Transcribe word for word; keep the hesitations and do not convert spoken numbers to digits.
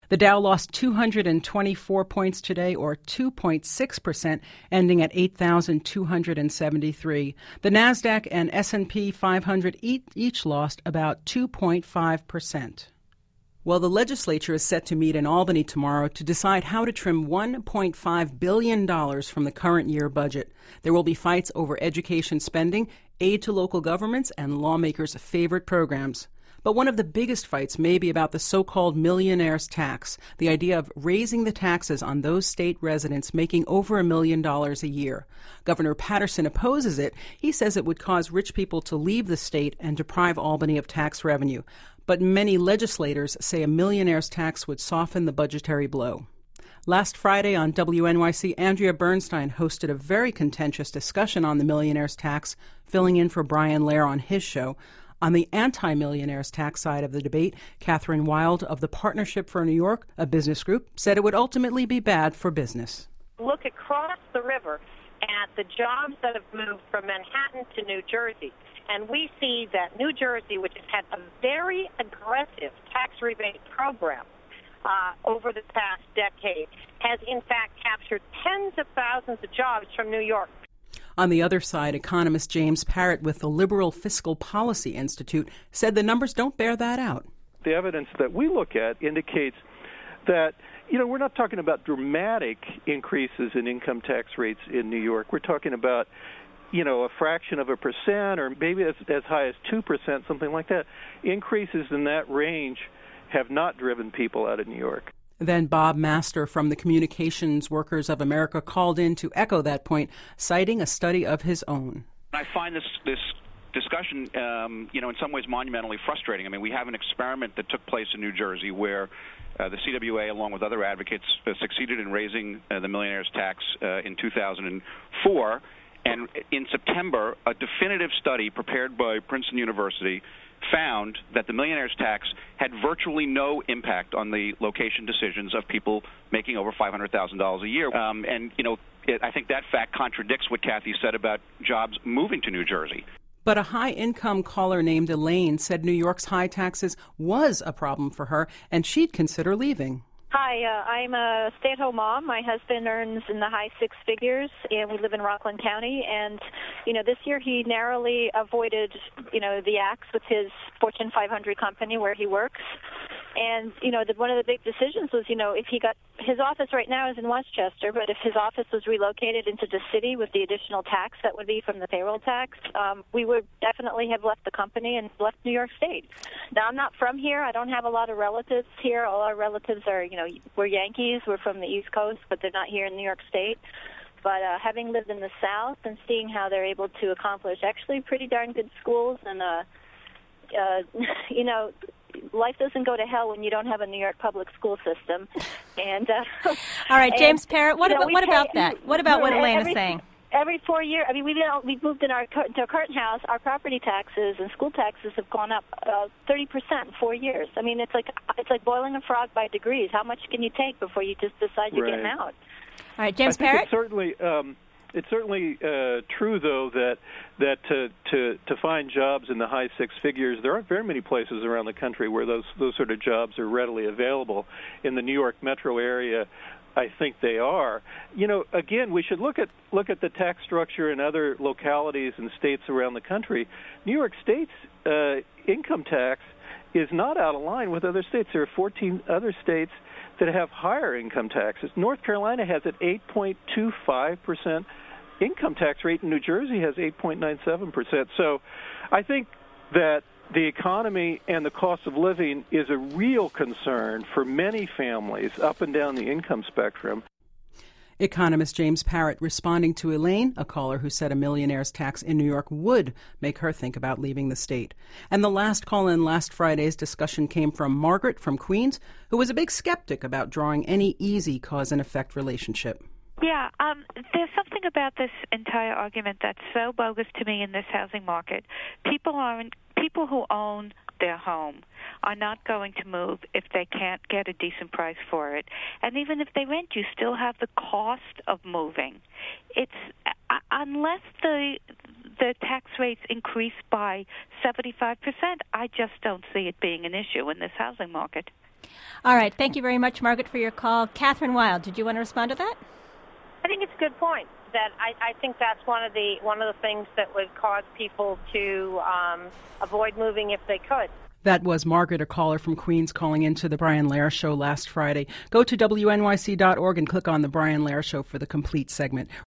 The Dow lost two hundred twenty-four points today, or two point six percent, ending at eight thousand two hundred seventy-three. The Nasdaq and S and P five hundred each lost about two point five percent. Well, the legislature is set to meet in Albany tomorrow to decide how to trim one point five billion dollars from the current year budget. There will be fights over education spending, aid to local governments, and lawmakers' favorite programs. But one of the biggest fights may be about the so-called millionaire's tax, the idea of raising the taxes on those state residents making over a million dollars a year. Governor Patterson opposes it. He says it would cause rich people to leave the state and deprive Albany of tax revenue. But many legislators say a millionaire's tax would soften the budgetary blow. Last Friday on W N Y C, Andrea Bernstein hosted a very contentious discussion on the millionaire's tax, filling in for Brian Lair on his show. On the anti-millionaire's tax side of the debate, Catherine Wild of the Partnership for New York, a business group, said it would ultimately be bad for business. Look across the river at the jobs that have moved from Manhattan to New Jersey, and we see that New Jersey, which has had a very aggressive tax rebate program uh, over the past decade, has in fact captured tens of thousands of jobs from New York. On the other side, economist James Parrott with the Liberal Fiscal Policy Institute said the numbers don't bear that out. The evidence that we look at indicates that, you know, we're not talking about dramatic increases in income tax rates in New York. We're talking about, you know, a fraction of a percent or maybe as, as high as two percent, something like that. Increases in that range have not driven people out of New York. Then Bob Master from the Communications Workers of America called in to echo that point, citing a study of his own. I find this this discussion, um, you know, in some ways monumentally frustrating. I mean, we have an experiment that took place in New Jersey where uh, the C W A, along with other advocates, uh, succeeded in raising uh, the millionaire's tax uh, in two thousand four. And in September, a definitive study prepared by Princeton University found that the millionaire's tax had virtually no impact on the location decisions of people making over five hundred thousand dollars a year. Um, and, you know, it, I think that fact contradicts what Kathy said about jobs moving to New Jersey. But a high-income caller named Elaine said New York's high taxes was a problem for her, and she'd consider leaving. Hi, uh, I'm a stay-at-home mom. My husband earns in the high six figures, and we live in Rockland County. And, you know, this year he narrowly avoided, you know, the axe with his Fortune five hundred company where he works. And, you know, the, one of the big decisions was, you know, if he got his office right now is in Westchester, but if his office was relocated into the city with the additional tax that would be from the payroll tax, um, we would definitely have left the company and left New York State. Now, I'm not from here. I don't have a lot of relatives here. All our relatives are, you know, we're Yankees. We're from the East Coast, but they're not here in New York State. But uh, having lived in the South and seeing how they're able to accomplish actually pretty darn good schools and, uh, uh, you know, life doesn't go to hell when you don't have a New York public school system. And uh, all right, James and, Parrott, what, you know, about, what pay, about that? What about what Elaine every, is saying? Every four years, I mean, we've, we've moved in our, into our current house, our property taxes and school taxes have gone up uh, thirty percent in four years. I mean, it's like it's like boiling a frog by degrees. How much can you take before you just decide you're right. getting out? All right, James I think Parrott? It's certainly, um, it's certainly uh, true, though, that that to, to to find jobs in the high six figures, there aren't very many places around the country where those those sort of jobs are readily available. In the New York metro area, I think they are. You know, again, we should look at look at the tax structure in other localities and states around the country. New York State's uh, income tax is not out of line with other states. There are fourteen other states that have higher income taxes. North Carolina has an eight point two five percent income tax rate, and New Jersey has eight point nine seven percent. So I think that the economy and the cost of living is a real concern for many families up and down the income spectrum. Economist James Parrott responding to Elaine, a caller who said a millionaire's tax in New York would make her think about leaving the state. And the last call in last Friday's discussion came from Margaret from Queens, who was a big skeptic about drawing any easy cause and effect relationship. Yeah, um, there's something about this entire argument that's so bogus to me in this housing market. People aren't people who own their home are not going to move if they can't get a decent price for it. And even if they rent, you still have the cost of moving. It's uh, unless the the tax rates increase by seventy-five percent, I just don't see it being an issue in this housing market. All right. Thank you very much, Margaret, for your call. Catherine Wild, did you want to respond to that? I think it's a good point. That I, I think that's one of the one of the things that would cause people to um, avoid moving if they could. That was Margaret, a caller from Queens, calling into the Brian Lehrer Show last Friday. Go to W N Y C dot org and click on the Brian Lehrer Show for the complete segment.